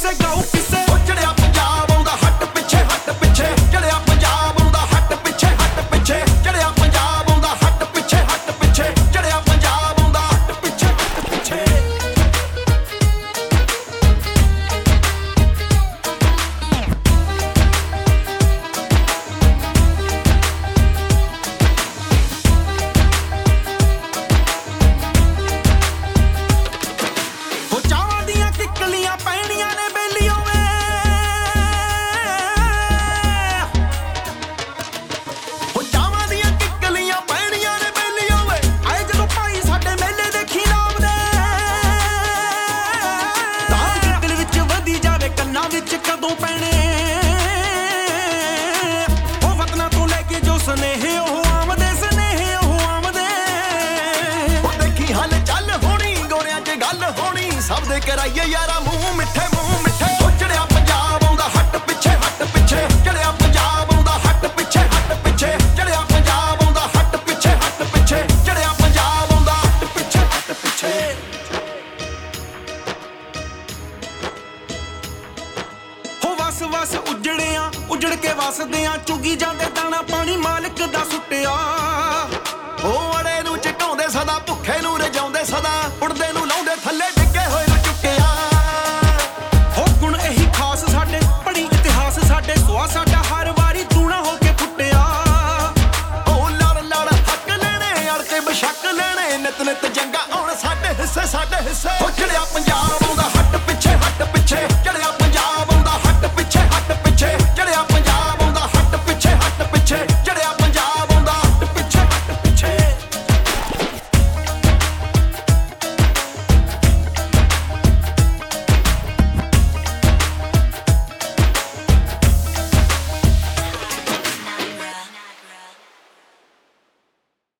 ਕਿਸੇ ਗਾਉ ਕਿਸੇ ਚੜਿਆ ਪੰਜਾਬ ਆਉਂਦਾ ਹੱਟ ਪਿੱਛੇ ਚੜਿਆ ਪੰਜਾਬ ਆਉਂਦਾ ਹੱਟ ਪਿੱਛੇ ਚੜਿਆ ਪੰਜਾਬ ਆਉਂਦਾ ਹੱਟ ਪਿੱਛੇ ਚੜਿਆ ਪੰਜਾਬ ਆਉਂਦਾ ਹੱਟ ਪਿੱਛੇ ਪੈਣੀਆਂ ਨੇ ਬੇਲੀਓ ਵੇ ਹੋ ਚਾਵਾਂ ਦੀਆਂ ਕਿੱਕਲੀਆਂ ਪੈਣੀਆਂ ਨੇ ਬੇਲੀਓ ਵੇ ਆਏ ਜਦੋਂ ਭਾਈ ਸਾਡੇ ਮੇਲੇ ਦੇਖੀ ਲਾਉਂਦੇ ਤਾਂ ਦਿਲ ਵਿੱਚ ਵਧੀ ਜਾਵੇ ਕੰਨਾਂ ਵਿੱਚ ਕਦੋਂ ਪੈਣੇ ਉਹ ਵਤਨਾਂ ਤੋਂ ਲੈ ਕੇ ਜੋ ਸੁਨੇਹੇ ਉਹ ਆਮਦੇ ਉਹ ਦੇਖੀ ਹਲ ਚੱਲ ਹੋਣੀ ਗੋਰਿਆਂ 'ਚ ਗੱਲ ਹੋਣੀ ਸਭ ਦੇ ਕਰਾਈਏ ਯਾਰ